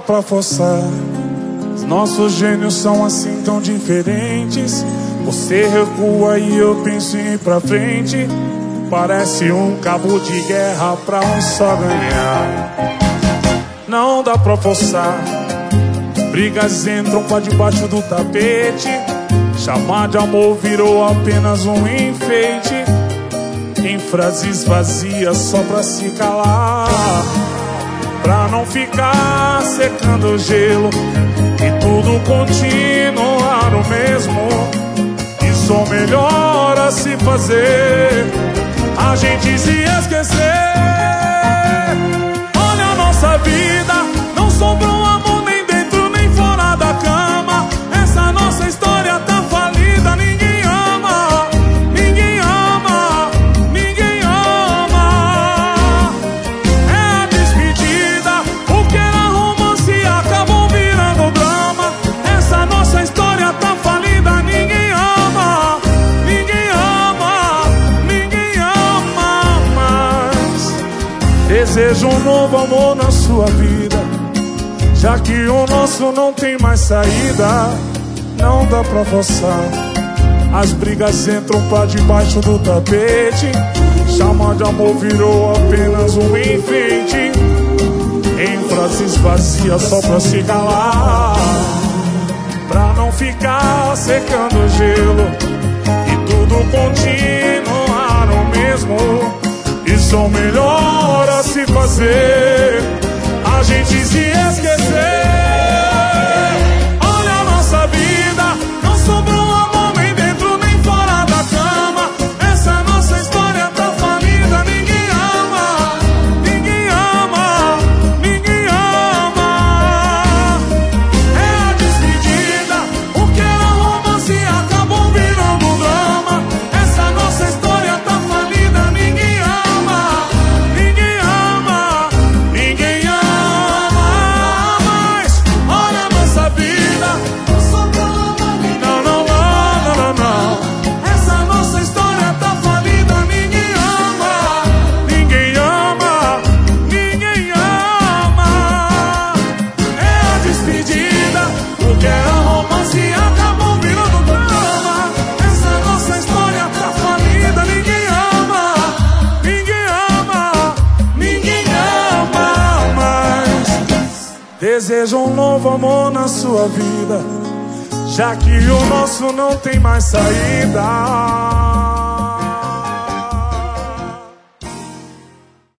pra forçar. Os nossos gênios são assim tão diferentes. Você recua e eu penso em ir pra frente. Parece um cabo de guerra pra um só ganhar. Não dá pra forçar. Brigas entram pra debaixo do tapete. Chamar de amor virou apenas um enfeite. Em frases vazias só pra se calar, pra não ficar secando o gelo e tudo continuar o mesmo. Isso é o melhor a se fazer, a gente se esquecer. Olha a nossa vida, não sobrou amor nem dentro nem fora da cama. Essa nossa história tá falida, ninguém ama, ninguém ama, ninguém ama. É a despedida, o que era romance acabou virando drama. Essa nossa história tá falida, ninguém ama, ninguém ama, ninguém ama mais. Desejo um novo amor na sua vida, já que o nosso não tem mais saída. Não dá pra forçar. As brigas entram pra debaixo do tapete. Chamar de amor virou apenas um enfeite. Em frases vazias só pra se calar, pra não ficar secando o gelo e tudo continuar o mesmo. Isso é o melhor a se fazer, a gente se esquecer. Olha a nossa vida, não sobrou amor nem dentro nem fora da cama. Essa nossa história tá falida, ninguém ama, ninguém ama, ninguém ama. É a despedida, o que era romance acabou virando drama. Essa nossa história tá falida, ninguém ama, ninguém ama, ninguém ama mais. Olha a nossa vida, não sobrou amor nem não, não, não, não, não. Essa nossa história tá falida, ninguém ama, ninguém ama, ninguém ama. É a despedida, o que era romance acabou virando drama. Essa nossa história tá falida, ninguém ama, ninguém ama, ninguém ama mais. Desejo um novo amor na sua vida, já que o nosso não tem mais saída.